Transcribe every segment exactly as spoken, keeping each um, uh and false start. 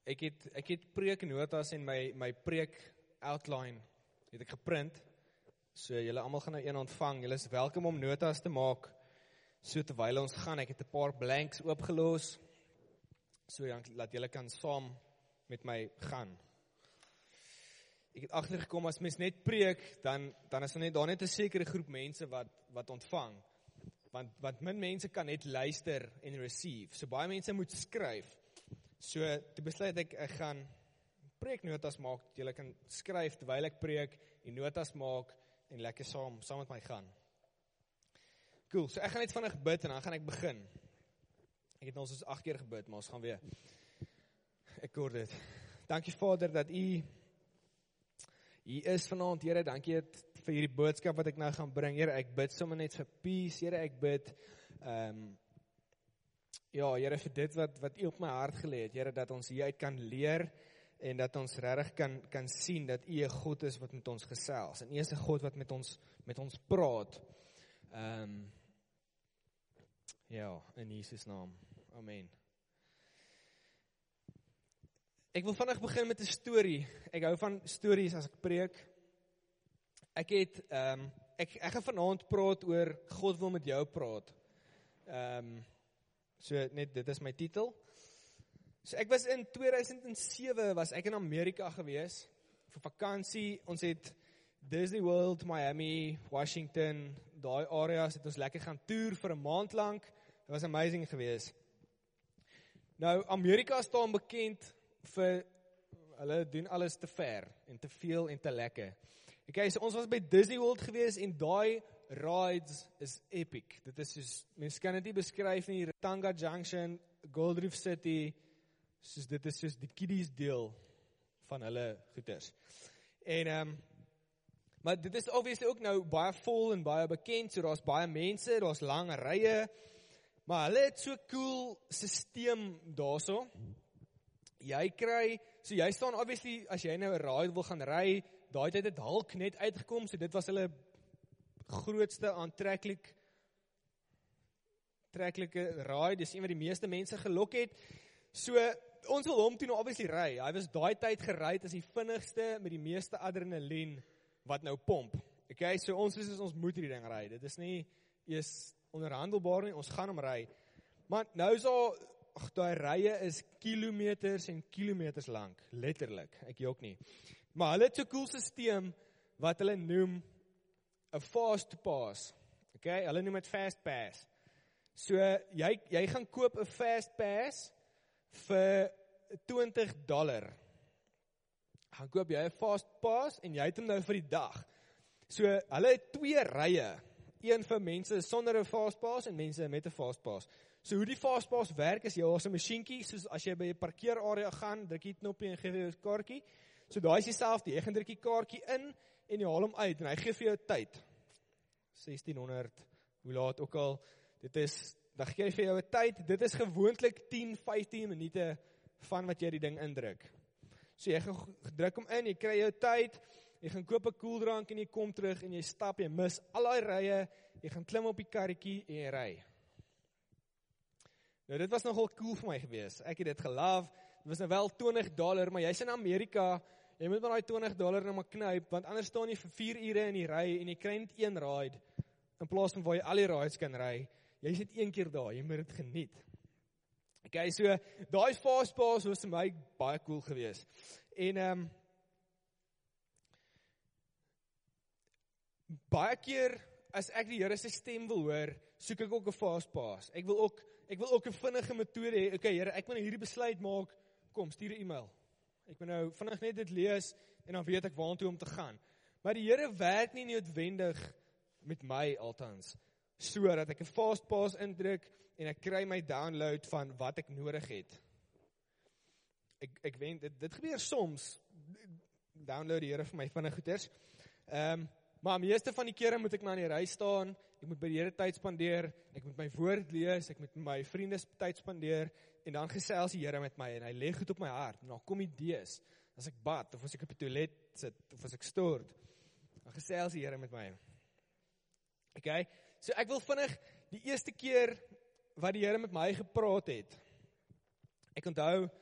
ek het, ek het preeknotas en my, my preek outline het ek geprint, so julle almal gaan nou een ontvang, julle is welkom om notas te maak, so terwyl ons gaan, ek het 'n paar blanks oopgelos, so dan laat julle kan saam met my gaan. Ek het agtergekom, as mens net preek, dan, dan is er net, daar net 'n sekere groep mense wat, wat ontvang, want, want min mense kan net luister en receive, so baie mense moet skryf, so toe besluit ek, ek gaan preeknotas maak, julle kan skryf terwyl ek preek, en notas maak, en lekker saam, saam met my gaan. Cool, so ek gaan net vinnig bid, en dan gaan ek begin. Ek het nou soos agt keer gebid, maar ons gaan weer. Ek hoor dit. Dankie Vader, dat u hier is vanaand, Here, dankie vir hierdie boodskap wat ek nou gaan bring, Here, ek bid sommer net vir peace, Here, ek bid, um, ja, Here, vir dit wat, wat u op my hart gelê het, Here, dat ons hieruit kan leer, en dat ons regtig kan, kan sien, dat u 'n God is wat met ons gesels, en u is 'n God wat met ons, met ons praat, um, ja, in Jesus naam, amen. Ek wil vandag begin met 'n storie. Ek hou van stories as ek preek. Ek het, um, ek, ek gaan vanaand praat oor God wil met jou praat. Um, so net, dit is my titel. So ek was in tweeduisend sewe, was ek in Amerika gewees, vir vakansie. Ons het Disney World, Miami, Washington, daai areas het ons lekker gaan toer vir 'n maand lank. Dit was amazing gewees. Nou, Amerika staan bekend vir, hulle doen alles te ver, en te veel en te lekker. Okay, so ons was by Disney World gewees, en daai rides is epic. Dit is soos, mens kan dit nie beskryf nie, Ratanga Junction, Gold Reef City, soos dit is soos die kiddies deel van hulle goeders. En, um, maar dit is obviously ook nou baie vol en baie bekend, so daar's baie mense, daar's lange rye, maar hulle het so cool systeem daarso. Jy kry, so jy staan obviously, as jy nou 'n ride wil gaan ry, daai tyd het Hulk net uitgekom, so dit was hulle grootste aantreklik, aantreklike ride, dis een wat die meeste mense gelok het. So, ons wil hom toe nou obviously ry. Hy was daai tyd gery as die vinnigste met die meeste adrenalien wat nou pomp. Okay, so ons is ons moet hierdie ding ry. Dit is nie eers onderhandelbaar nie, ons gaan hom ry. Maar nou is daar, ag, daai rye is kilometers en kilometers lank, letterlik, ek jok nie. Maar hulle het so 'n cool systeem wat hulle noem 'n fast pass. Okay, hulle noem dit fast pass. So jy jy gaan koop 'n fast pass vir twintig dollar. Gaan koop jy 'n fast pass en jy het hom nou vir die dag. So hulle het twee rye, een vir mense sonder 'n fast pass en mense met 'n fast pass. So hoe die fast pass werk is, jy het 'n masjienkie, soos as jy by 'n parkeerarea gaan, druk jy die knoppie en gee vir jou 'n kaartjie. So daai is dieselfde, jy gaan druk die kaartjie in en jy haal hom uit en hy gee vir jou tyd. sestien honderd, hoe laat ook al, dit is, dan gee hy vir jou 'n tyd, dit is gewoonlik tien, vyftien minute van wat jy die ding indruk. So jy gaan druk hom in, jy kry jou tyd, jy gaan koop 'n koeldrank en jy kom terug en jy stap, jy mis al daai rye, jy gaan klim op die karretjie en jy ry. Nou dit was nogal cool vir my gewees, ek het dit gelove, dit was nou wel twintig dollar, maar jy's in Amerika, jy moet maar daai twintig dollar nou maar knyp, want anders staan jy vir vier ure in die ry en jy kry net een ride, in plaas van waar jy al die rides kan ry, jy sit een keer daar, jy moet dit geniet. Okay, so daai fast pass was vir my baie cool gewees. En ehm um, baie keer as ek die Here se stem wil hoor, soek ek ook 'n fast pass. Ek wil ook ek wil ook 'n vinnige metode hê. Okay, Here, ek moet nou hierdie besluit maak. Kom, stuur 'n e-mail. Ek moet nou vinnig net dit lees en dan weet ek waartoe om te gaan. Maar die Here werk nie noodwendig met my altans, so dat ek 'n fast pass indruk en ek kry my download van wat ek nodig het. Ek ek weet dit, dit gebeur soms. Download die Here vir my vinnig goeders. Ehm um, maar meeste van die kere moet ek maar in die ry staan, ek moet by die Here tyd spandeer, ek moet my woord lees, ek moet met my vriende tyd spandeer en dan gesels die Here met my en hy lê goed op my hart. En dan kom idees, as ek bad of as ek op die toilet sit of as ek stort, dan gesels die Here met my. Okay? So ek wil vinnig die eerste keer wat die Here met my gepraat het. Ek onthou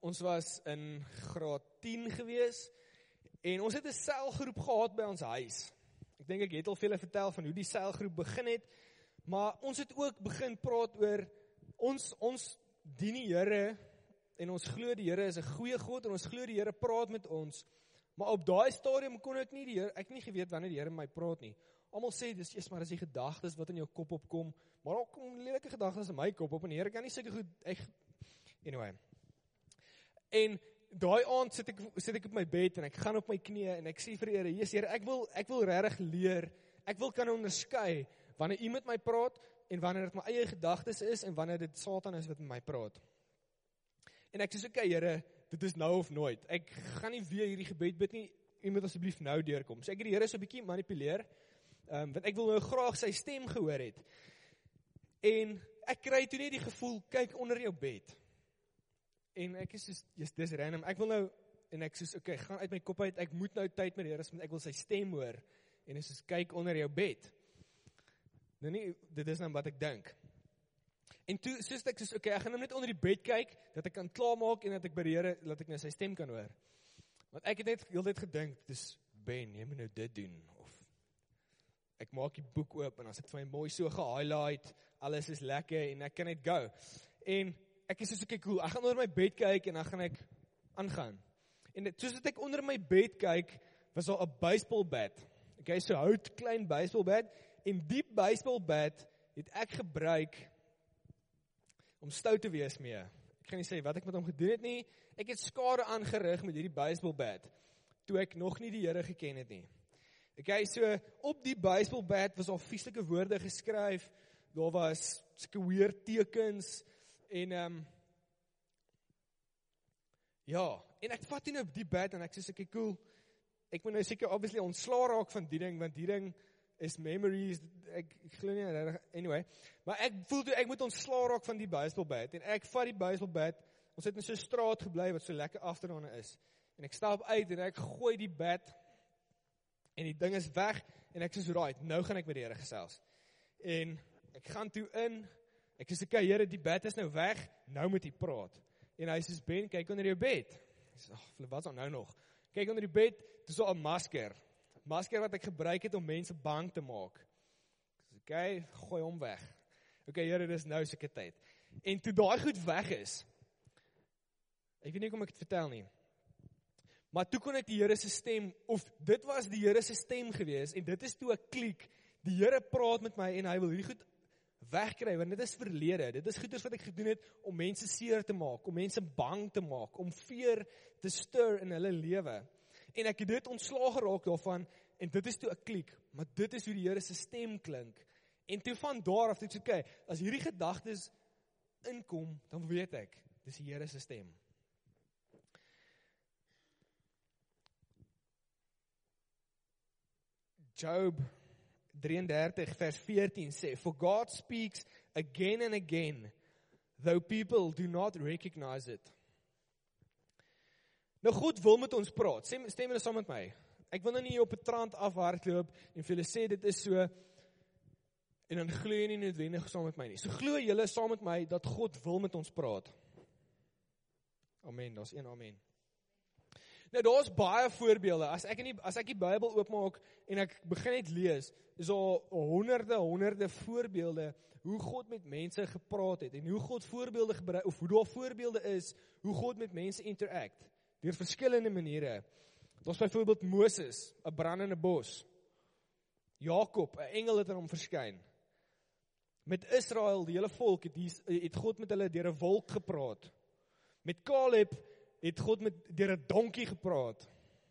ons was in graad tien gewees, en ons het 'n selgroep gehad by ons huis. Ek dink ek het al vir julle vertel van hoe die selgroep begin het, maar ons het ook begin praat oor, ons, ons dien die Here, en ons glo die Here is 'n goeie God, en ons glo die Here praat met ons, maar op daai stadium kon ek nie die Here, ek nie geweet wanneer die Here met my praat nie. Almal sê, dis eers maar as die gedagtes wat in jou kop opkom, maar daar kom lelike gedagtes in my kop op, en die Here kan nie sulke goed, ek, anyway. En daai aand sit ek, sit ek op my bed, en ek gaan op my knieë, en ek sê vir die Here, Jesus Here, ek wil, ek wil regtig leer, ek wil kan onderskei, wanneer U met my praat, en wanneer dit my eie gedagtes is, en wanneer dit Satan is wat met my praat. En ek sê, okay Here, dit is nou of nooit, ek gaan nie weer hierdie gebed bid nie, U moet asseblief nou deurkom. So ek het die Here so 'n bietjie manipuleer, um, want ek wil nou graag sy stem gehoor het. En ek kry toe net die gevoel, kyk onder jou bed. En ek is soos, yes, dis random, ek wil nou, en ek soos, okay, gaan uit my kop uit, ek moet nou tyd met die Here, ek wil sy stem hoor, en ek soos, kyk onder jou bed. Nou nie, dit is nou wat ek dink. En toe, soos ek soos, okay, ek gaan nou net onder die bed kyk, dat ek kan klaarmaak, en dat ek by die Here, dat ek nou sy stem kan hoor. Want ek het net heel dit gedink, dis, Ben, jy moet nou dit doen, of, ek maak die boek oop, en as ek vir my mooi so ge-highlight, alles is lekker, en ek kan net go. En, ek is soos, okay, cool, ek gaan onder my bed kyk, en dan gaan ek aangaan. En dit, soos ek onder my bed kyk, was al 'n baseball bat. Okay, so hout, klein baseball bat, en die baseball bat het ek gebruik om stout te wees mee. Ek gaan nie sê wat ek met hom gedoen het nie, ek het skade aangerig met hierdie baseball bat, toe ek nog nie die Here geken het nie. Okay, so op die baseball bat was al vieslike woorde geskryf, daar was sulke weird tekens, en um, ja, en ek vat nie nou die bat, en ek sê, okay, cool, ek moet nou seker obviously ontslaa raak van die ding, want die ding is memories, ek, ek glo nie, anyway, maar ek voel toe, ek moet ontslaa raak van die baseball bat, en ek vat die baseball bat, ons het in so 'n straat gebly, wat so lekker afdraande is, en ek stap uit, en ek gooi die bat, en die ding is weg, en ek sê, right, nou gaan ek met die Here gesels, en ek gaan toe in, ek sê, okay, Here, die bat is nou weg, nou moet hy praat, en hy sê, Ben, kyk onder jou bed, ek sê, oh, wat is al nou nog, kyk onder die bed, dis al 'n masker, masker wat ek gebruik het om mense bang te maak, ek sê, okay, gooi hom weg, okay, Here, dis nou sulke tyd, en toe daai goed weg is, ek weet nie kom ek het vertel nie, maar toe kon ek die Here se stem, of dit was die Here se stem gewees, en dit is toe 'n klik, die Here praat met my, en hy wil hierdie goed wegkry, want dit is verlede, dit is goeders wat ek gedoen het, om mense seer te maak, om mense bang te maak, om fear te stir in hulle lewe, en ek het dit ontslae geraak daarvan, en dit is toe 'n klik, maar dit is hoe die Here se stem klink, en toe van daar af, dit is okay, as hierdie gedagtes inkom, dan weet ek, dis die Here se stem. Job drieëndertig vers veertien sê, For God speaks again and again, though people do not recognize it. Nou God wil met ons praat, stem, stem julle saam met my. Ek wil nou nie op 'n trant afhardloop en vir julle sê dit is so, en dan glo jy nie noodwendig saam met my nie. So glo julle saam met my dat God wil met ons praat. Amen, daar's een amen. Nou daar's baie voorbeelde, as ek, in die, as ek die Bybel oopmaak en ek begin net lees, is daar honderde, honderde voorbeelde, hoe God met mense gepraat het, en hoe God voorbeelde gebruik, of hoe daar voorbeelde is, hoe God met mense interact, deur verskillende maniere. Daar's byvoorbeeld Moses, 'n brandende bos, Jakob, 'n engel het aan hom verskyn, met Israel, die hele volk, het, die, het God met hulle deur 'n wolk gepraat, met Caleb, het God met deur 'n donkie gepraat.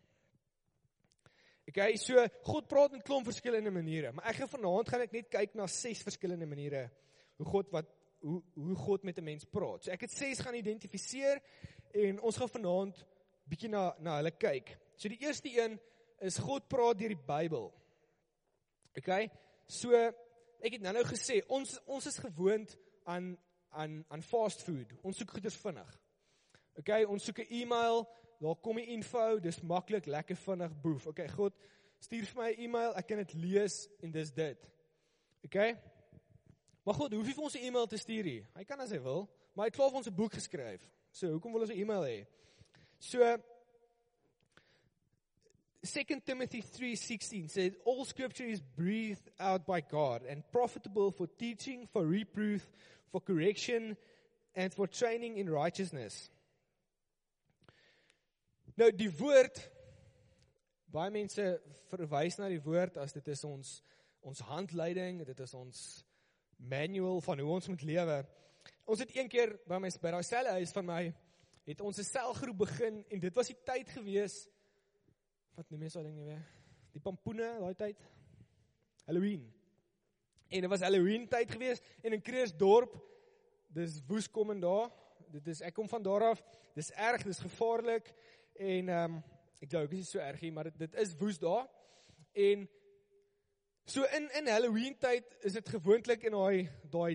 Okay, so God praat met klomp verskillende maniere, maar ek gaan vanaand gaan ek net kyk na ses verskillende maniere hoe God wat hoe hoe God met 'n mens praat. So ek het ses gaan identifiseer en ons gaan vanaand bietjie na na hulle kyk. So die eerste een is God praat deur die Bybel. Okay? So ek het nou-nou gesê ons ons is gewoond aan aan aan fast food. Ons soek goeders vinnig. Okay, ons soek 'n e-mail, daar kom die info, dis maklik, lekker vinnig, boef. Okay, God, stuur vir my 'n e-mail, ek kan dit lees en dis dit. Okay? Maar God, hoef nie vir ons 'n e-mail te stuur nie. Hy kan as hy wil, maar hy het klaar vir ons 'n boek geskryf. So, hoekom wil ons 'n e-mail hê? So, Second Timothy three sixteen says, all scripture is breathed out by God and profitable for teaching, for reproof, for correction, and for training in righteousness. Nou, die woord, baie mense verwys na die woord as dit is ons, ons handleiding, dit is ons manual van hoe ons moet lewe. Ons het een keer by my, by daai selfe huis van my, het ons 'n selgroep begin, en dit was die tyd gewees, wat noem jy so ding nie weer? Die pampoene, daai tyd. Halloween. En dit was Halloween tyd gewees, en in Krugersdorp, dis woes kom en daar, dit is, ek kom van daar af, dis erg, dis gevaarlik, en, um, ek dink, dit is so erg hier, maar dit, dit is woes daar, en, so in, in Halloween tyd, is dit gewoonlik in daai, daai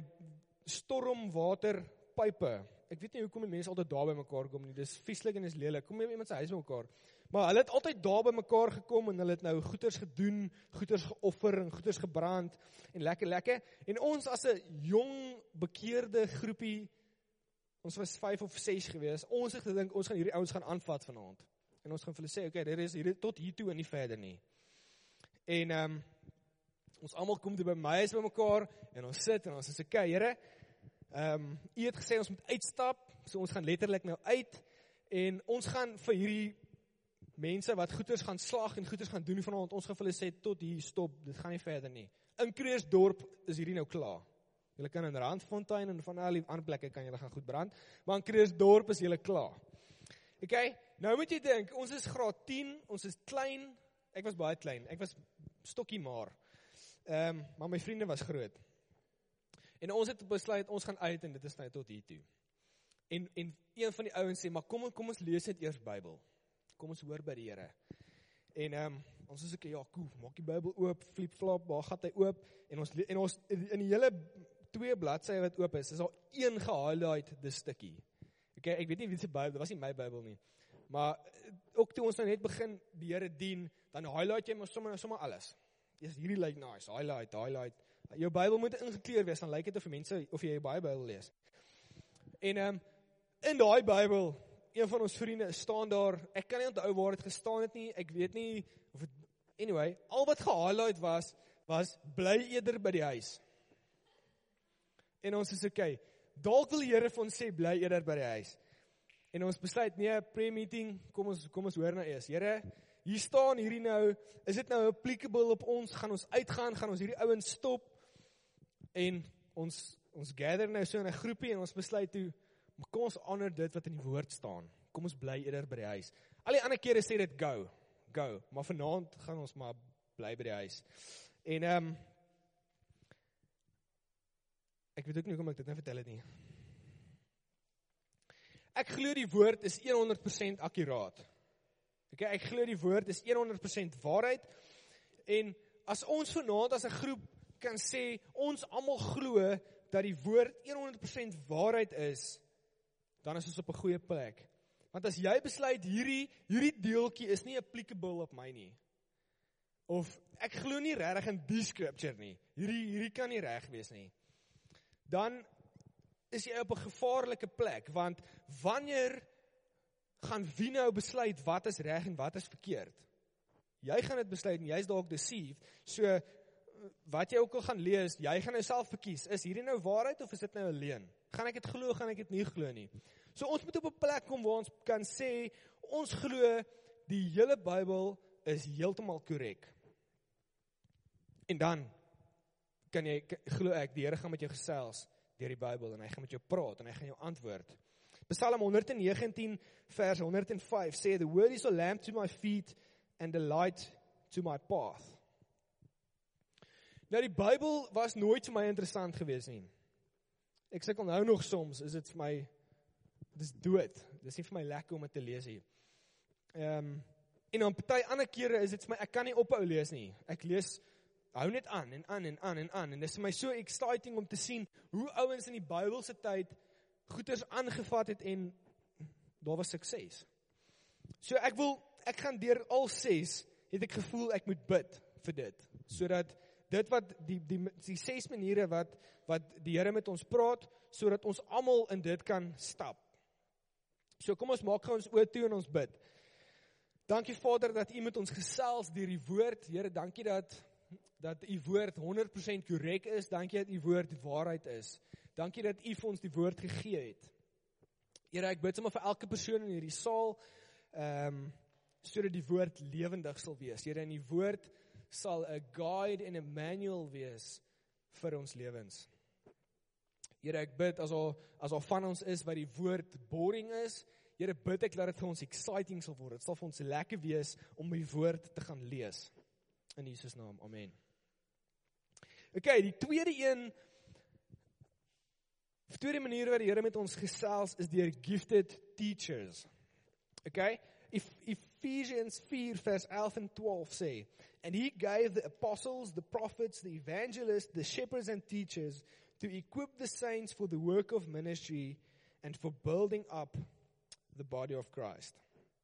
stormwaterpype, ek weet nie hoekom die mense altyd daar by mekaar kom nie, dis vieslik en dis lelik, kom jy iemand sy huis by mekaar, maar hulle het altyd daar by mekaar gekom, en hulle het nou goeders gedoen, goeders geoffer, en goeders gebrand, en lekker, lekker, en ons as 'n jong, bekeerde groepie, ons was vyf of ses gewees, ons het gedink, ons gaan hierdie ouens gaan aanvat vanaand, en ons gaan vir hulle sê, okay, dit is hier tot hier toe en nie verder nie, en, um, ons almal kom toe by my huis by mekaar, en ons sit, en ons sê, okay, Here, um, u het gesê, ons moet uitstap, so ons gaan letterlik nou uit, en ons gaan vir hierdie mense wat goeders gaan slag, en goeders gaan doen vanaand, ons gaan vir hulle sê, tot hier, stop, dit gaan nie verder nie. In Krugersdorp is hierdie nou klaar. Julle kan in Randfontein, en van al die ander plekke kan julle gaan goed brand, maar in Krugersdorp is julle klaar. Okay, nou moet jy dink, ons is graad tien, ons is klein, ek was baie klein, ek was stokkie maar, um, maar my vriende was groot. En ons het besluit, ons gaan uit, en dit is nou tot hier toe. En, en een van die ouens sê, maar kom, kom ons lees net eers Bybel. Kom ons hoor by die Here. En um, ons is ek, ja, koe, maak die Bybel oop, flip-flop, waar gaat hy oop, en ons, en ons in die hele twee bladsye wat oop is, is al een gehighlight dis stukkie. Okay, ek weet nie wie se Bybel, dit was nie my Bybel nie, maar ook toe ons nou net begin die Here dien, dan highlight jy maar sommer, sommer alles. Yes, hierdie lyk nice, highlight, highlight. Jou Bybel moet ingekleur wees, dan lyk dit of die mense, of jy baie Bybel lees. En um, in daai Bybel, een van ons vriende staan daar, ek kan nie onthou waar het gestaan het nie, ek weet nie, of het, anyway, al wat gehighlight was, was, bly eerder by die huis. En ons is okay, dalk wil die Here vir ons sê, bly eerder by die huis. En ons besluit, nee, prayer meeting, kom ons, kom ons hoor nou eers, Here, hier staan hierdie nou, is dit nou applicable op ons, gaan ons uitgaan, gaan ons hierdie ouens stop, en ons, ons gather nou so in 'n groepie, en ons besluit toe, maar kom ons honor dit wat in die woord staan, kom ons bly eerder by die huis. Al die ander kere sê dit go, go, maar vanaand gaan ons maar bly by die huis. En, um, ek weet ook nie hoekom ek dit nou vertel het nie. Ek glo die woord is honderd persent akkuraat. Okay, ek glo die woord is honderd persent waarheid, en as ons vanaand as 'n groep kan sê, ons almal glo dat die woord honderd persent waarheid is, dan is ons op 'n goeie plek. Want as jy besluit, hierdie, hierdie deeltjie is nie applicable op my nie, of ek glo nie regtig in die scripture nie, hierdie, hierdie kan nie reg wees nie, dan is jy op 'n gevaarlike plek, want wanneer gaan wie nou besluit wat is reg en wat is verkeerd? Jy gaan dit besluit en jy is dalk deceived, so wat jy ook al gaan lees, jy gaan nou self verkies, is hierdie nou waarheid of is dit nou 'n leuen? Gaan ek dit glo, gaan ek dit nie glo nie? So ons moet op 'n plek kom waar ons kan sê, ons glo die hele Bybel is heeltemal korrek. En dan kan jy, glo ek, die Here gaan met jou gesels deur die Bybel, en hy gaan met jou praat, en hy gaan jou antwoord. Psalm honderd negentien vers honderd vyf sê, the word is a lamp to my feet and a light to my path. Nou die Bybel was nooit vir my interessant gewees nie. Ek sukkel nou nog soms, is dit vir my, dit is dood, dit is nie vir my lekker om dit te lees hier. Um, en dan party ander kere is dit vir my, ek kan nie ophou lees nie, ek lees, hou net aan, en aan, en aan, en aan, en dit is vir my so exciting om te sien, hoe ouens in die Bybelse tyd, goeders aangevat het, en daar was sukses. So ek wil, ek gaan deur al ses, het ek gevoel, ek moet bid vir dit, so dat dit wat, die, die, die ses maniere wat, wat die Here met ons praat, so dat ons almal in dit kan stap. So kom ons maak gou ons oë toe en ons bid. Dankie Vader dat U met ons gesels deur die woord. Here, dankie dat dat U woord honderd persent korrek is. Dankie dat U woord waarheid is. Dankie dat U vir ons die woord gegee het. Here, ek bid sommer vir elke persoon in hierdie saal, ehm um, sodat die woord lewendig sal wees. Here, en die woord sal 'n guide en 'n manual wees vir ons lewens. Here, ek bid as al as al van ons is wat die woord boring is, Here, bid ek dat dit vir ons exciting sal word. Dit sal vir ons lekker wees om die woord te gaan lees. In Jesus naam, amen. Okay, die tweede een, die tweede manier wat die Here met ons gesels is deur gifted teachers. Okay, Ephesians four vers eleven and twelve sê, and He gave the apostles, the prophets, the evangelists, the shepherds and teachers to equip the saints for the work of ministry and for building up the body of Christ.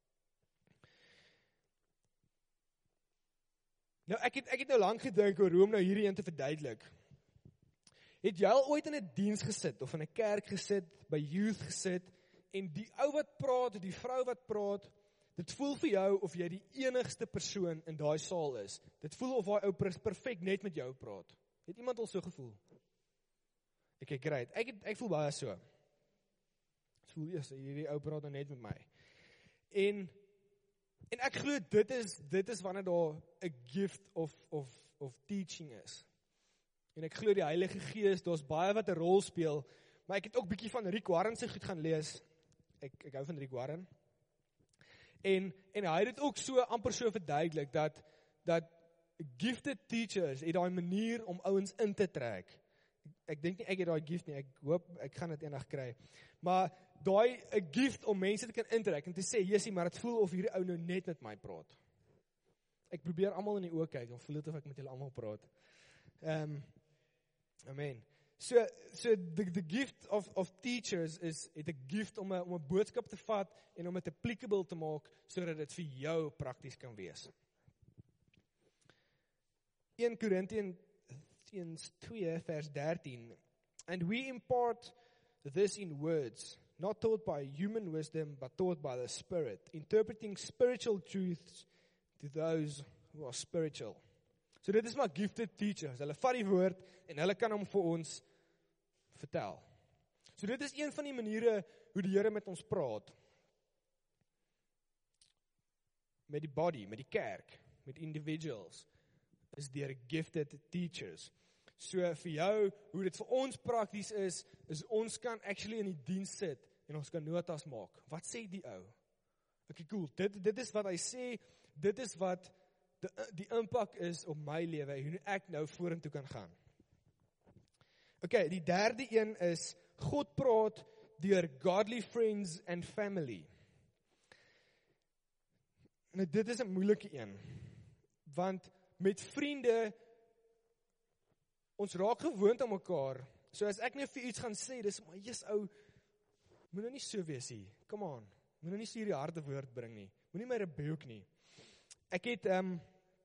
Nou, ek het, ek het nou lang gedink oor hoe om nou hierdie een te verduidelik. Het jy al ooit in 'n diens gesit, of in 'n kerk gesit, by youth gesit, en die ou wat praat, die vrou wat praat, dit voel vir jou of jy die enigste persoon in daai saal is. Dit voel of daai ou perfek net met jou praat. Het iemand al so gevoel? Okay, great. Ek, het, ek voel baie so. Ek voel, yes, hierdie ou praat nou net met my. En, en ek glo dit is, dit is wanneer daar 'n gift of, of, of teaching is. En ek glo die Heilige Gees, daar's baie wat 'n rol speel, maar ek het ook bietjie van Rick Warren se goed gaan lees. Ek, ek hou van Rick Warren. En, en hy het dit ook so amper so verduidelik, dat, dat gifted teachers het daai manier om ouens in te trek. Ek dink nie ek het daai gift nie, ek hoop ek gaan dit eendag kry. Maar daai 'n gift om mense te kan intrek en te sê, Jessie, maar dit voel of hierdie ou nou net met my praat. Ek probeer almal in die oë kyk en voel dit of ek met julle almal praat. Ehm um, Amen. So so the the gift of of teachers is het 'n gift om 'n om 'n boodskap te vat en om dit applicable te maak sodat dit vir jou prakties kan wees. Eerste Korintiërs two vers thirteen. And we impart this in words, not taught by human wisdom, but taught by the Spirit, interpreting spiritual truths to those who are spiritual. So dit is maar gifted teachers. Hulle vat die woord en hulle kan hom vir ons vertel. So dit is een van die maniere hoe die Here met ons praat. Met die body, met die kerk, met individuals, is deur gifted teachers. So vir jou, hoe dit vir ons prakties is, is ons kan actually in die diens sit en ons kan notas maak. Wat sê die ou? Okay, cool. Dit dit is wat hy sê, dit is wat die, die impak is op my lewe, hoe ek nou vorentoe kan gaan. Okay, die derde een is, God praat deur godly friends and family. Nou dit is 'n moeilike een, want met vriende, ons raak gewoond aan mekaar, so as ek nou vir iets gaan sê, dis, maar jy's ou, moet nou nie so wees nie, come on, moet nou nie so hierdie harde woord bring nie, moet nie my rebuke nie. Ek het, um,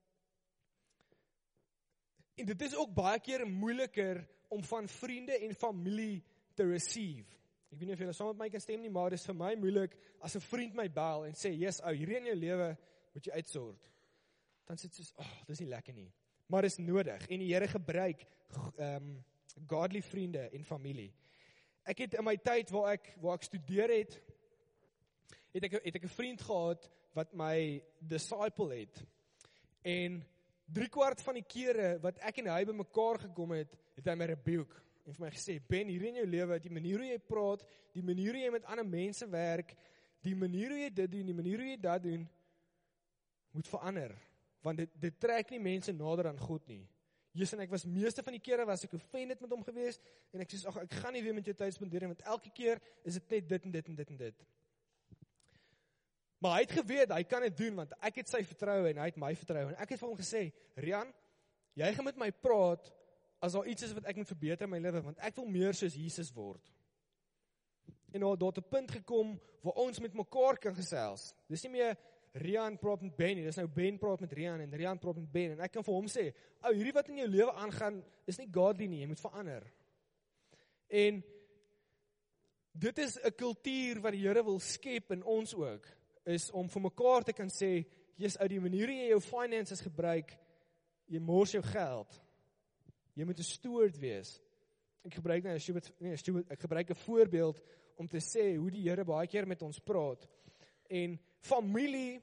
en dit is ook baie keer moeiliker om van vriende en familie te receive. Ek weet nie of julle saam met my kan stem nie, maar dit is vir my moeilik as 'n vriend my bel en sê, yes, ou, hierdie in jou lewe moet jy uitsort. Dan sê dit soos, oh, dis nie lekker nie. Maar dis nodig, en die Here gebruik um, godly vriende en familie. Ek het in my tyd waar ek, waar ek studeer het, het ek, het ek 'n vriend gehad, wat my disciple het, en drie kwart van die kere, wat ek en hy by mekaar gekom het, het hy my rebuke, en vir my gesê, Ben, hier in jou lewe, die manier hoe jy praat, die manier hoe jy met ander mense werk, die manier hoe jy dit doen, die manier hoe jy dat doen, moet verander, want dit, dit trek nie mense nader aan God nie. Jesus, en ek was meeste van die kere, was ek offended met hom gewees, en ek sê, ag, ek gaan nie weer met jou tyd spandeer, want elke keer is dit net dit en dit en dit en dit. Maar hy het geweet, hy kan dit doen, want ek het sy vertroue, en hy het my vertroue, en ek het vir hom gesê, Rian, jy gaan met my praat, as daar iets is wat ek moet verbeter in my lewe, want ek wil meer soos Jesus word. En daar het 'n punt gekom, waar ons met mekaar kan gesels. Dis nie meer, Rian praat met Ben, dis nou Ben praat met Rian, en Rian praat met Ben, en ek kan vir hom sê, ou, hierdie wat in jou lewe aangaan, is nie godly nie, jy moet verander. En, dit is 'n kultuur wat die Here wil skep in ons ook, is om vir mekaar te kan sê, jy's uit die manier jy jou finances gebruik, jy mors jou geld. Jy moet 'n steward wees. Ek gebruik nou 'n steward, nee, 'n steward, ek gebruik 'n voorbeeld om te sê hoe die Here baie keer met ons praat. En familie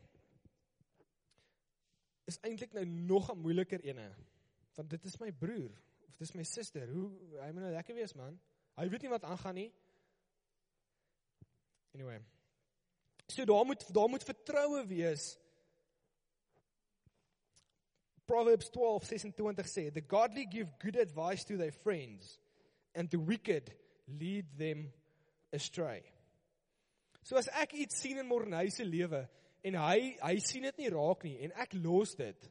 is eintlik nou nog 'n moeiliker ene. Want dit is my broer, of dit is my suster. Hoe, hy moet nou lekker wees, man. Hy weet nie wat aangaan nie. Anyway. So daar moet, daar moet vertroue wees. Proverbs twaalf sesentwintig sê, the godly give good advice to their friends, and the wicked lead them astray. So as ek iets sien in Morney se lewe, en hy, hy sien dit nie raak nie, en ek los dit,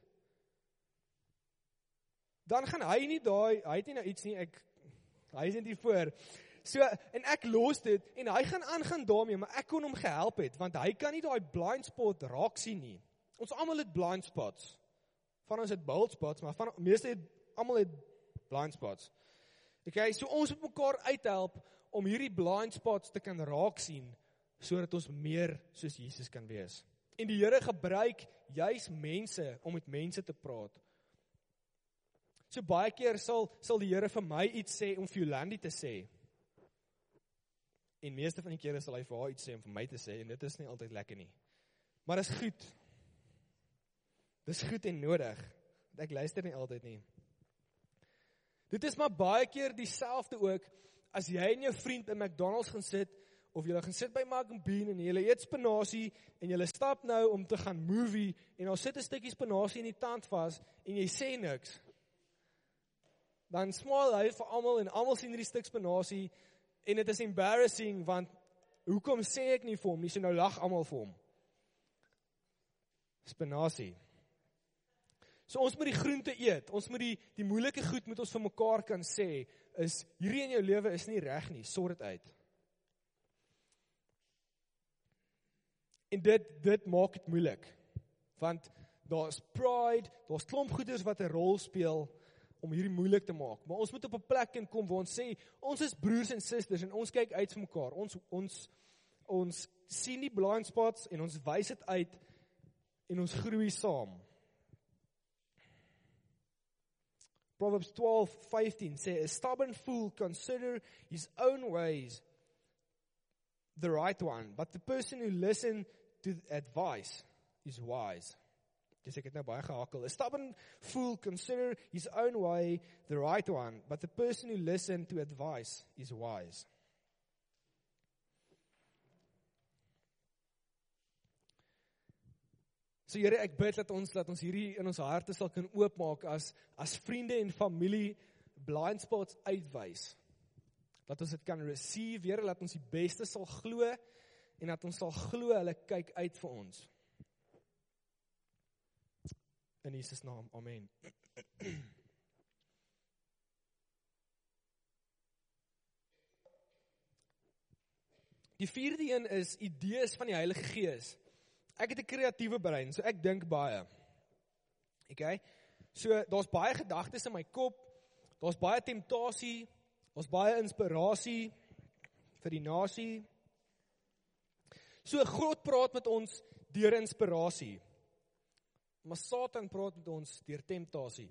dan gaan hy nie daai, hy het nie nou iets nie, ek, hy is nie voor, so, en ek los dit, en hy gaan aangaan daarmee, maar ek kon hom gehelp het, want hy kan nie daai blind spot raak sien nie. Ons almal het blind spots, van ons het bold spots, maar van meeste het, almal het blind spots. Okay, so ons moet mekaar uithelp, om hierdie blind spots te kan raak sien, sodat ons meer soos Jesus kan wees. En die Here gebruik juis mense, om met mense te praat. So baie keer sal, sal die Here vir my iets sê, om vir Jolandi te sê. En meeste van die kere sal hy vir haar iets sê, om vir my te sê, en dit is nie altyd lekker nie. Maar dit is goed. Dit is goed en nodig. Ek luister nie altyd nie. Dit is maar baie keer dieselfde ook, as jy en jou vriend in McDonald's gaan sit, of jy gaan sit by Mac and Bean, en jy eet spinasie, en jy stap nou om te gaan movie, en al sit 'n stukkie spinasie in die tand vas, en jy sê niks, dan smile hy vir almal, en almal sien hierdie stuk spinasie, en dit is embarrassing, want, hoekom sê ek nie vir hom nie, so nou lag almal vir hom. Spinasie. So ons moet die groente eet, ons moet die, die moeilike goed moet ons vir mekaar kan sê, is, hierdie in jou lewe is nie reg nie, sort dit uit. En dit, dit maak het moeilik, want daar is pride, daar is klomp goeders wat 'n rol speel, om hierdie moeilik te maak, maar ons moet op 'n plek in kom, waar ons sê, ons is broers en susters, en ons kyk uit vir mekaar, ons, ons, ons sien die blind spots, en ons wys dit uit, en ons groei saam. Proverbs twaalf vyftien sê, a stubborn fool consider his own ways the right one, but the person who listen to advice is wise. Dis ek het nou baie gehakel. A stubborn fool consider his own way the right one, but the person who listen to advice is wise. So Here, ek bid dat ons dat ons hierdie in ons harte sal kan oopmaak as as vriende en familie blind spots uitwys. Dat ons dit kan receive, Here, dat ons die beste sal glo en dat ons sal glo hulle kyk uit vir ons. In Jesus naam, amen. Die vierde een is idees van die Heilige Gees. Ek het 'n kreatiewe brein, so ek dink baie. Okay? So daar's baie gedagtes in my kop, daar's baie temptasie, daar's baie inspirasie vir die nasie. So God praat met ons deur inspirasie. Maar Satan praat met ons deur temptasie.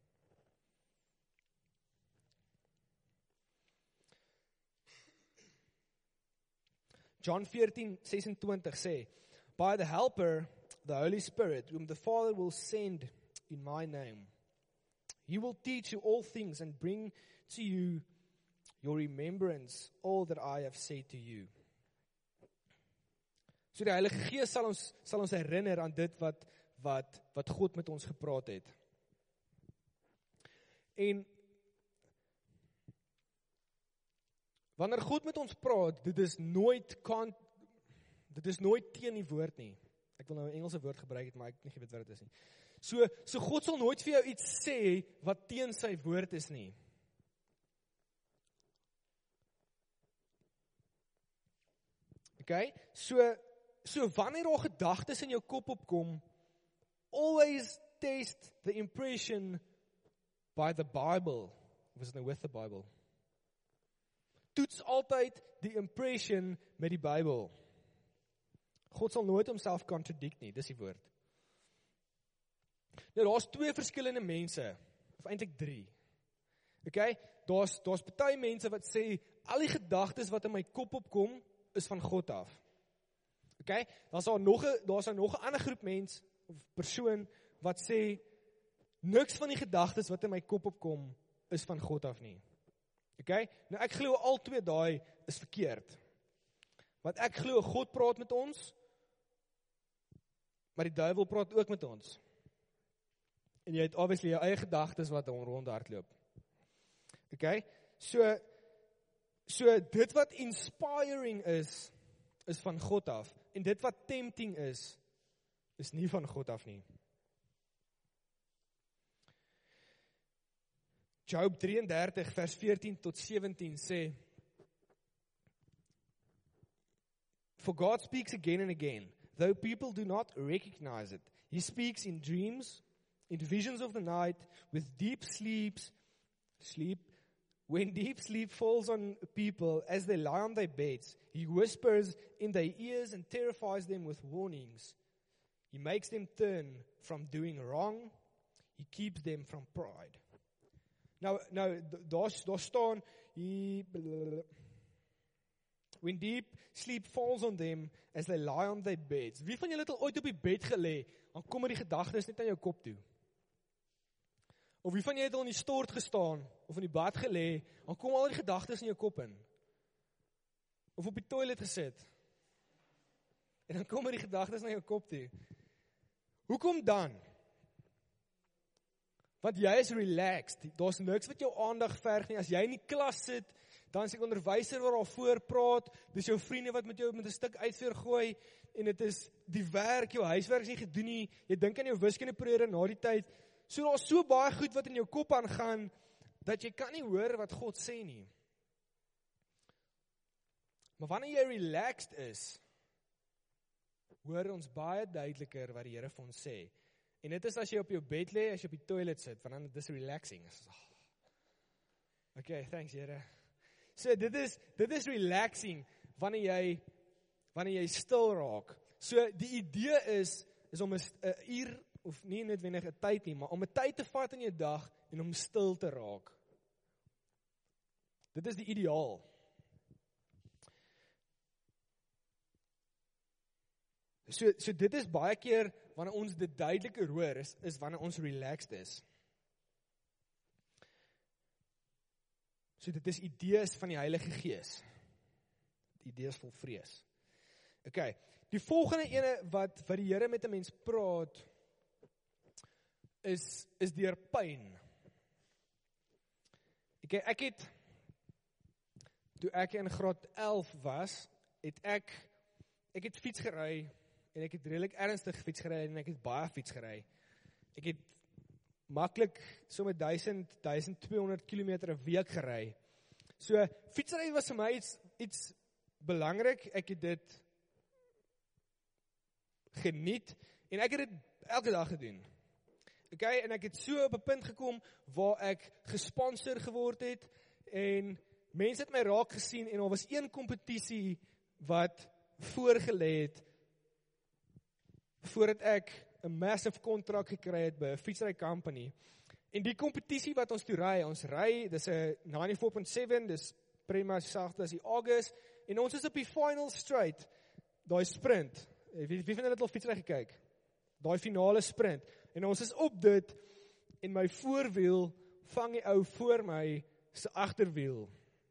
John fourteen sesentwintig sê, by the helper, the Holy Spirit, whom the Father will send in my name, he will teach you all things and bring to you your remembrance all that I have said to you. So die Heilige Gees sal ons sal ons herinner aan dit wat wat wat God met ons gepraat het. En wanneer God met ons praat, dit is nooit kan dit is nooit teen die woord nie. Ek wil nou 'n Engelse woord gebruik het, maar ek het nie geweet wat dit is nie. So so God sal nooit vir jou iets sê wat teen sy woord is nie. Okay? So so wanneer daar gedagtes in jou kop opkom, always test the impression by the Bible. Was it with the Bible? Toets altyd die impression met die Bybel. God sal nooit homself contradict nie, dis die woord. Nou, daar's twee verskillende mense, of eintlik drie. Okay? Daar's daar's party mense wat sê, al die gedagtes wat in my kop opkom, is van God af. Okay? Daar's daar nog 'n daar's daar nog 'n ander groep mens, of persoon, wat sê, niks van die gedagtes wat in my kop opkom, is van God af nie. Okay? Nou ek glo al twee daai is verkeerd. Want ek glo God praat met ons, maar die duiwel praat ook met ons. En jy het obviously jou eie gedagtes wat rondhardloop. Okay? So, so dit wat inspiring is, is van God af. En dit wat tempting is, is nie van God af nie. Job drieëndertig vers veertien tot sewentien sê, For God speaks again and again, though people do not recognize it. He speaks in dreams, in visions of the night, with deep sleeps, sleep, when deep sleep falls on people as they lie on their beds, he whispers in their ears and terrifies them with warnings. He makes them turn from doing wrong. He keeps them from pride. Nou, nou daar, daar staan, he, when deep sleep falls on them as they lie on their beds. Wie van julle het al ooit op die bed gelê, dan kom die gedagtes net aan jou kop toe? Of wie van julle het al in die stort gestaan, of in die bad gelê, dan kom al die gedagtes in jou kop in? Of op die toilet gesit, en dan kom die gedagtes na jou kop toe? Hoekom dan? Want jy is relaxed, daar's niks wat jou aandag verg nie, as jy in die klas sit, dan is die onderwyser wat daar voor praat, dis jou vriende wat met jou met 'n stuk uitveer gooi, en dit is die werk, jou huiswerk is nie gedoen nie, jy dink aan jou wiskundeperiode na die tyd, so daar is so baie goed wat in jou kop aangaan, dat jy kan nie hoor wat God sê nie. Maar wanneer jy relaxed is, hoor ons baie duideliker wat die Here vir ons sê. En dit is as jy op jou bed lê, as jy op die toilet sit, want dan dis relaxing. Okay, thanks Here. So dit is dit is relaxing wanneer jy wanneer jy stil raak. So die idee is is om 'n uur of nie noodwendig 'n tyd nie, maar om 'n tyd te vat in jou dag en om stil te raak. Dit is die ideaal. So so dit is baie keer wanneer ons dit duideliker hoor is is wanneer ons relaxed is. So dit is idees van die Heilige Gees. Idees vol vrees. Okay, die volgende ene wat wat die Here met 'n mens praat is is deur pyn. Okay, ek het toe ek in graad elf was, het ek ek het fiets gery en ek het redelik ernstig fiets gery en ek het baie fiets gery. Ek het maklik so met duisend, duisend tweehonderd kilometer 'n week gery. So fietsry was vir my iets iets belangrik. Ek het dit geniet en ek het dit elke dag gedoen. Okay, en ek het so op 'n punt gekom waar ek gesponsor geword het en mense het my raak gesien en daar was een kompetisie wat voorgelê het voordat ek 'n massive kontrak gekry het by 'n fietsry company. En die kompetisie wat ons toe ry, ons ry, dis 'n vyf punt sewe, dis prima sagte as die August, en ons is op die final straight, daai sprint. Wie, wie van julle het al fietsry gekyk? Daai finale sprint. En ons is op dit, en my voorwiel vang die ou voor my se agterwiel.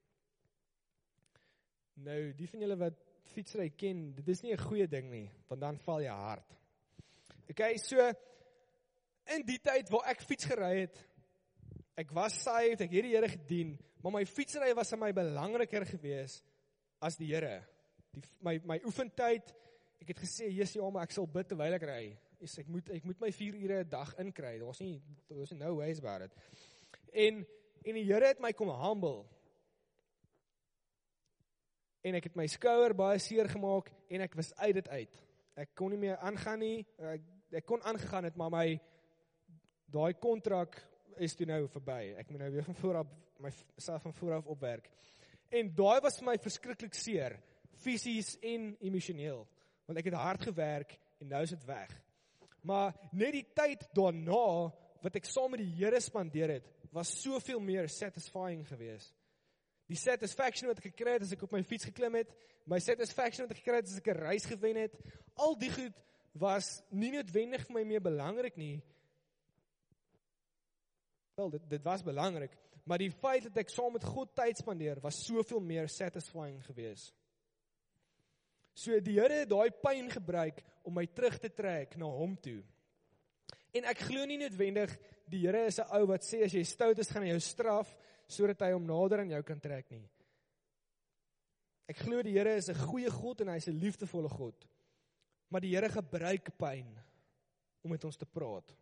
Nou, die van julle wat fietsry ken, dit is nie 'n goeie ding nie, want dan val jy hard. Okay, so, in die tyd waar ek fiets gery het, ek was saved, ek het die Here gedien, maar my fietsry was aan my belangriker gewees as die Here. Die, my, my oefentyd, ek het gesê, Jesus, ja, maar ek sal bid terwyl ek ry. Yes, ek moet ek moet my vier ure 'n dag inkry. Daar was nie there was no ways about it. En en die Here het my kom humble. En ek het my skouer baie seer gemaak en ek was uit dit uit. Ek kon nie meer aangaan nie. Ek, ek kon aangegaan het, maar my daai kontrak is toe nou verby. Ek moet nou weer van voor af myself van voor af opwerk. En daai was vir my verskriklik seer, fisies en emosioneel, want ek het hard gewerk en nou is dit weg. Maar net die tyd daarna, wat ek saam met die Here spandeer het, was soveel meer satisfying geweest. Die satisfaction wat ek gekry het as ek op my fiets geklim het, my satisfaction wat ek gekry het as ek 'n reis gewen het, al die goed was nie noodwendig vir my meer belangrik nie. Wel, dit, dit was belangrik, maar die feit dat ek saam met God tyd spandeer, was soveel meer satisfying geweest. So die Here het daai pyn gebruik om my terug te trek na hom toe. En ek glo nie noodwendig die Here is 'n ou wat sê as jy stout is, gaan hy jou straf sodat hy hom nader aan jou kan trek nie. Ek glo die Here is 'n goeie God en hy is 'n liefdevolle God. Maar die Here gebruik pyn om met ons te praat.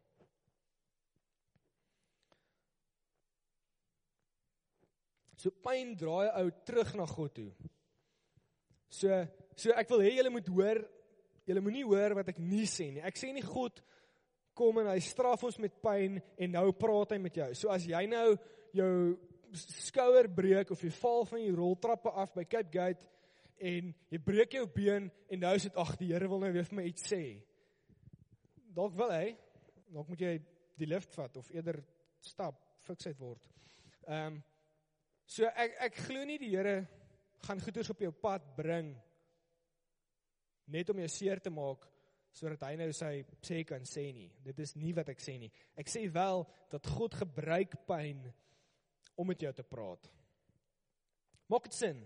So pyn draai 'n ou terug na God toe. So so ek wil hê julle moet hoor, julle moenie hoor wat ek nie sê nie. Ek sê nie God kom en hy straf ons met pyn en nou praat hy met jou. So as jy nou jou skouer breek of jy val van die roltrappe af by Cape Gate en jy breek jou been en nou is dit ag die Here wil nou weer vir my iets sê. Dalk wil hy, dalk moet jy die lift vat of eerder stap, fiksheid word. Ehm um, so ek ek glo nie die Here gaan goeders op jou pad bring net om jou seer te maak sodat hy nou sy sê kan sê nie. Dit is nie wat ek sê nie. Ek sê wel dat God gebruik pyn om met jou te praat. Maak dit sin?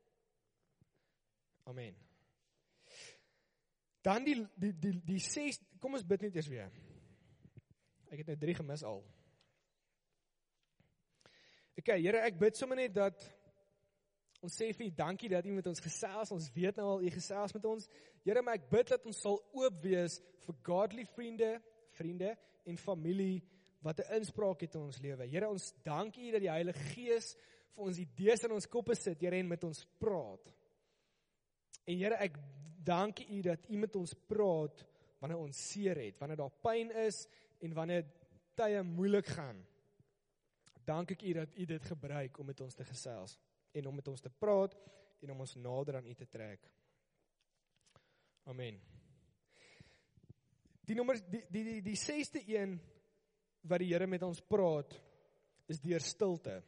Amen. Dan die die die die ses, kom ons bid net eers weer. Ek het nou drie gemis al. Ok, Here, ek bid sommer net dat ons sê vir U dankie dat U met ons gesels, ons weet nou al U gesels met ons. Here, maar ek bid dat ons sal oop wees vir godly vriende, vriende en familie wat 'n inspraak het in ons lewe. Here, ons dank U dat die Heilige Gees vir ons idees in ons koppe sit, Here, en met ons praat. En Here, ek dank U dat U met ons praat wanneer ons seer het, wanneer daar pyn is en wanneer tye moeilik gaan. Dank ek U dat U dit gebruik om met ons te gesels en om met ons te praat en om ons nader aan U te trek. Amen. Die nommer die die die, die sesde een wat die Here met ons praat is deur stilte.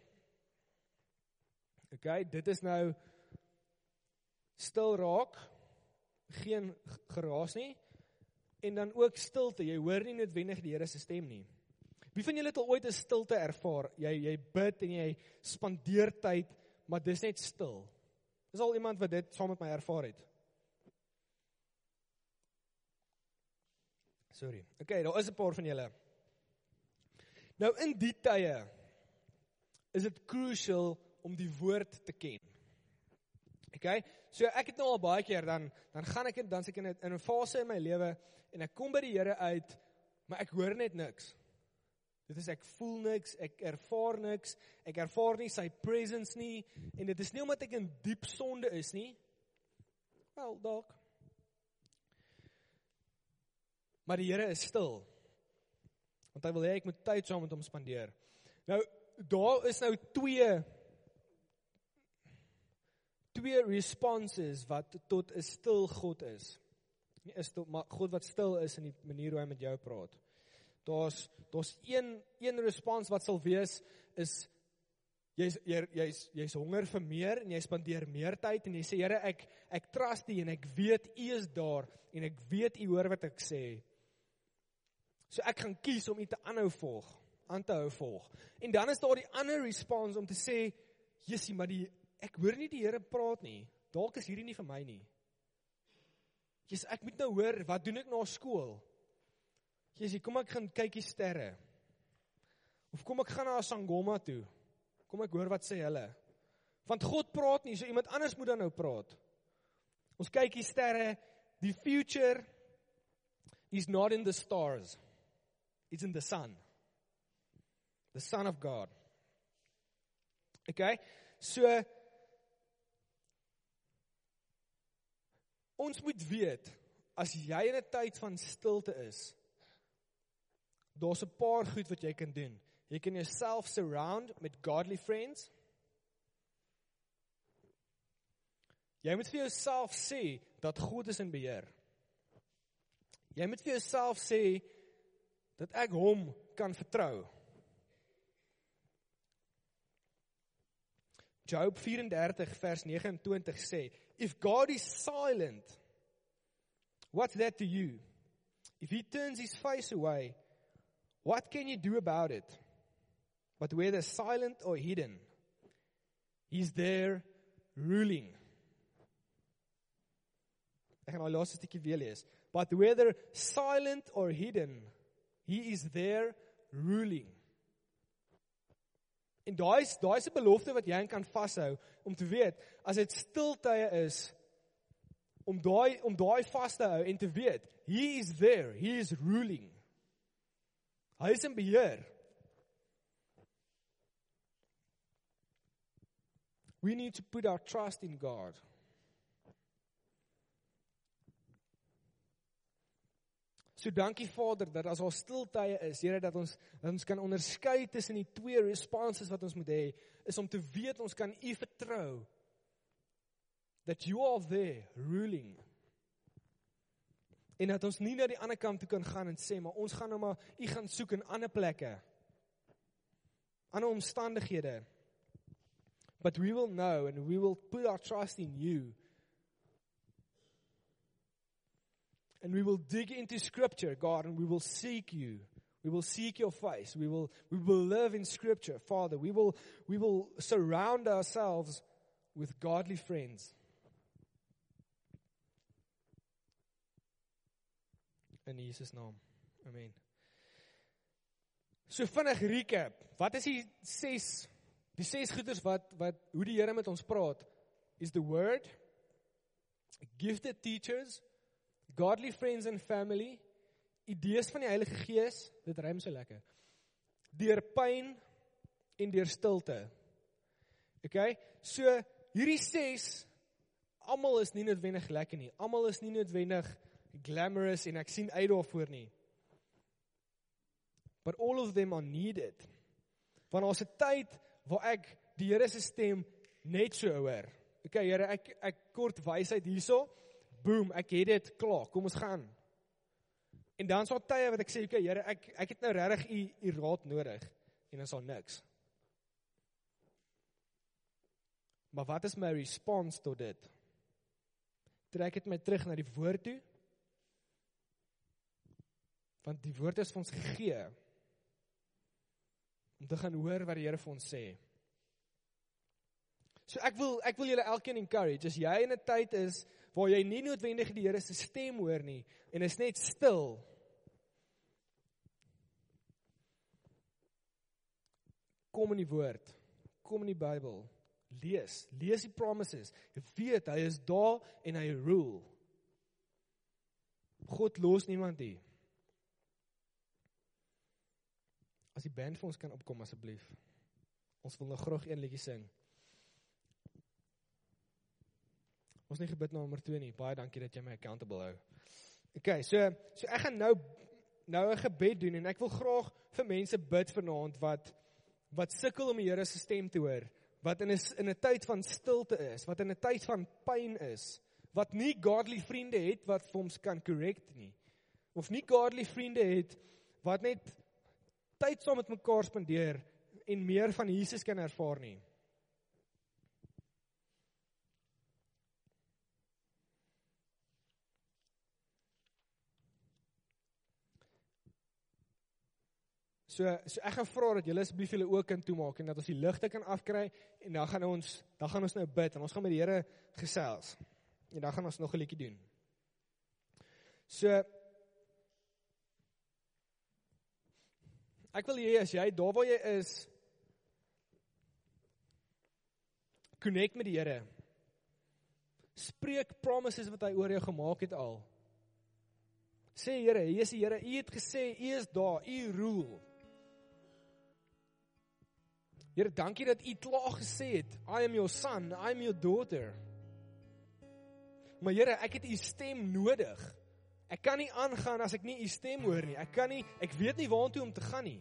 Okay, dit is nou stil raak, geen geraas nie en dan ook stilte. Jy hoor nie noodwendig die Here se stem nie. Wie van julle het al ooit 'n stilte ervaar? Jy jy bid en jy spandeer tyd, maar dis net stil. Dis al iemand wat dit saam met my ervaar het. Sorry. Okay, daar is 'n paar van julle. Nou in die tye is dit crucial om die woord te ken. Okay? So ek het nou al baie keer dan dan gaan ek dan se ek in 'n in 'n fase in my lewe en ek kom by die Here uit, maar ek hoor net niks. Dit is ek voel niks, ek ervaar niks, ek ervaar nie sy presence nie en dit is nie omdat ek in diep sonde is nie. Wel, dalk. Maar die Here is stil. Want hy wil hê ek moet tyd saam met hom spandeer. Nou, daar is nou twee twee responses wat tot 'n stil God is. Nie is tot, maar God wat stil is in die manier hoe hy met jou praat. Daar's daar's een een respons wat sal wees is jy's jy's jy's honger vir meer en jy spandeer meer tyd en jy sê Here ek ek trust U en ek weet U is daar en ek weet U hoor wat ek sê. So ek gaan kies om U te aanhou volg, aan te hou volg. En dan is daar die ander respons om te sê, Jessie, maar die ek hoor nie die Here praat nie. Dalk is hierdie nie vir my nie. Jesus, ek moet nou hoor, wat doen ek na skool? Jesus, kom ek gaan kyk die sterre. Of kom ek gaan na Sangoma toe. Kom ek hoor wat sê hulle. Want God praat nie, so iemand anders moet dan nou praat. Ons kyk die sterre, die future is not in the stars. It's in the sun. The Son of God. Okay? So ons moet weet, as jy in 'n tyd van stilte is, daar's 'n paar goed wat jy kan doen. Jy kan jouself surround met godly friends. Jy moet vir jouself sê, dat God is in beheer. Jy moet vir jouself sê, dat ek hom kan vertrou. Job vyf-en-dertig vers negen-en-twintig sê, if God is silent, what's that to you? If he turns his face away, what can you do about it? But whether silent or hidden, he's there ruling. Ek gaan nou laaste stukkie weer lees. But whether silent or hidden, he is there ruling. En daai is daai is 'n belofte wat jy kan vashou om te weet as dit stiltye is om daai om daai vas te hou en te weet he is there, he is ruling. Hy is in beheer. We need to put our trust in God. So dankie Vader, dat as al stiltye is, Here, dat ons, dat ons kan onderskei tussen die twee responses wat ons moet hê, is om te weet ons kan U vertrou, that you are there, ruling. En dat ons nie na die ander kant toe kan gaan en sê, maar ons gaan nou maar, U gaan soek in ander plekke, ander omstandighede. But we will know and we will put our trust in You. And we will dig into Scripture, God, and we will seek You. We will seek Your face. We will, we will live in Scripture, Father. We will, we will surround ourselves with godly friends. In Jesus' naam. Amen. So vinnig recap. Wat is die ses, die ses goeders wat, wat, hoe die Here met ons praat? Is the Word, gifted teachers, godly friends and family, idees van die Heilige Gees, dit rym so lekker, deur pyn en deur stilte. Okay, so hierdie ses, almal is nie noodwendig lekker nie, almal is nie noodwendig glamorous en ek sien uit daarvoor nie. But all of them are needed. Want daar's 'n tyd waar ek die Here se stem net so hoor. Okay, Here, ek ek kort wysheid hierso. Boom, ek het dit klaar, kom ons gaan. En dan is daar tye wat ek sê, okay, Here, ek, ek het nou regtig u, u raad nodig, en dan is daar niks. Maar wat is my response tot dit? Trek het my terug na die woord toe, want die woord is vir ons gegee, om te gaan hoor wat die Here vir ons sê. So ek wil, ek wil julle elkeen encourage, as jy in 'n tyd is, waar jy nie noodwendig die Here se stem hoor nie, en is net stil, kom in die woord, kom in die Bybel, lees, lees die promises, weet, hy is daar, en hy rule. God los niemand hier. As die band vir ons kan opkom, asseblief. Ons wil nog graag een liedjie sing. Ons nie gebid na nommer twee nie, baie dankie dat jy my accountable hou. Okay, so, so ek gaan nou, nou 'n gebed doen, en ek wil graag vir mense bid vanaand, wat, wat sukkel om die Here se stem te hoor, wat in 'n in 'n tyd van stilte is, wat in 'n tyd van pyn is, wat nie godly vriende het, wat vir ons kan correct nie, of nie godly vriende het, wat net tyd saam met mekaar spandeer, en meer van Jesus kan ervaar nie. So, so ek gaan vra dat julle asseblief julle oë kan toemaak, en dat ons die ligte kan afkry, en dan gaan ons, dan gaan ons nou bid, en ons gaan met die Here gesels, en dan gaan ons nog 'n liedjie doen. So, ek wil hê, as jy, daar waar jy is, connect met die Here, spreek promises wat hy oor jou gemaak het al, sê Here, hier is die Here, U het gesê, U is daar, U rule, Here, dankie dat U klaar gesê het, I am your son, I am your daughter. Maar Here, ek het U stem nodig. Ek kan nie aangaan as ek nie U stem hoor nie. Ek kan nie, ek weet nie waartoe om te gaan nie.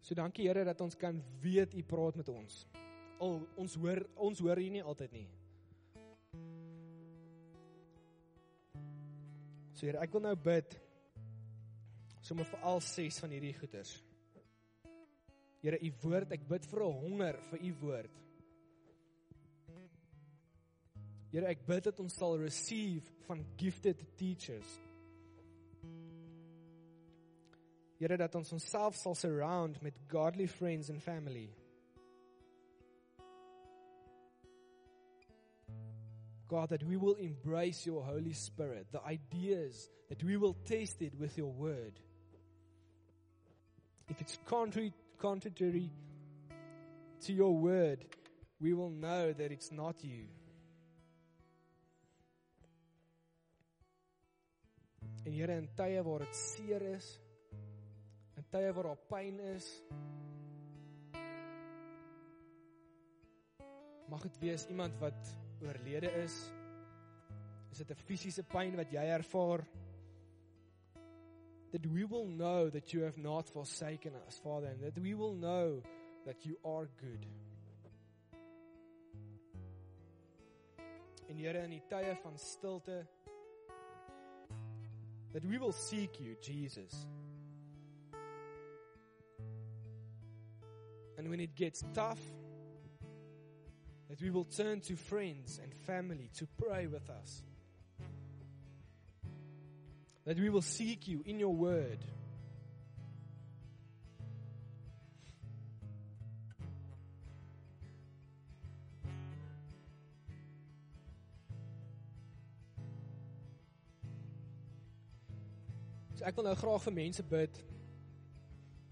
So dankie Here dat ons kan weet U praat met ons. Al ons hoor ons hoor U nie altyd nie. So Here, ek wil nou bid sommer vir al ses van hierdie goeters. Here, U woord, ek bid vir 'n honger vir U woord. Here, ek bid dat ons sal receive van gifted teachers. Here, dat ons onsself sal surround met godly friends and family. God, that we will embrace your Holy Spirit, the ideas, that we will taste it with your word. If it's contrary, contrary to your word, we will know that it's not you. En Here, in tye waar dit seer is, in tye waar daar pyn is, mag dit wees iemand wat oorlede is, is dit 'n fisiese pyn wat jy ervaar, that we will know that you have not forsaken us, Father, and that we will know that you are good. En Here, in die tye van stilte, that we will seek you, Jesus. And when it gets tough, that we will turn to friends and family to pray with us. That we will seek you in your word. So ek wil nou graag vir mense bid